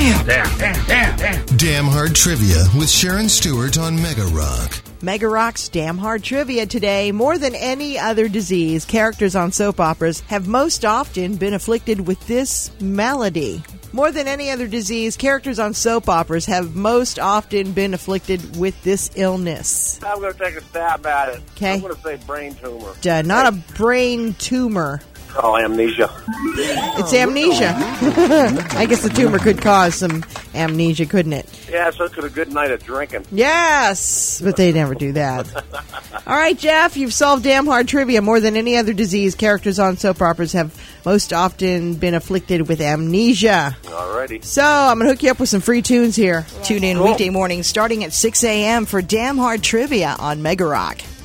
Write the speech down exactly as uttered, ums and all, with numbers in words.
Damn, damn, damn, damn, damn. Damn Hard Trivia with Sharon Stewart on Mega Rock. Mega Rock's Damn Hard Trivia today. More than any other disease, characters on soap operas have most often been afflicted with this malady. More than any other disease, characters on soap operas have most often been afflicted with this illness. I'm going to take a stab at it. Okay. I'm going to say brain tumor. Uh, not a brain tumor. Oh, amnesia. It's amnesia. I guess the tumor could cause some amnesia, couldn't it? Yeah, so could a good night of drinking. Yes, but they never do that. All right, Jeff, you've solved Damn Hard Trivia. More than any other disease, characters on soap operas have most often been afflicted with amnesia. Alrighty. So I'm going to hook you up with some free tunes here. Tune in Cool. weekday mornings starting at six a.m. for Damn Hard Trivia on Mega Rock.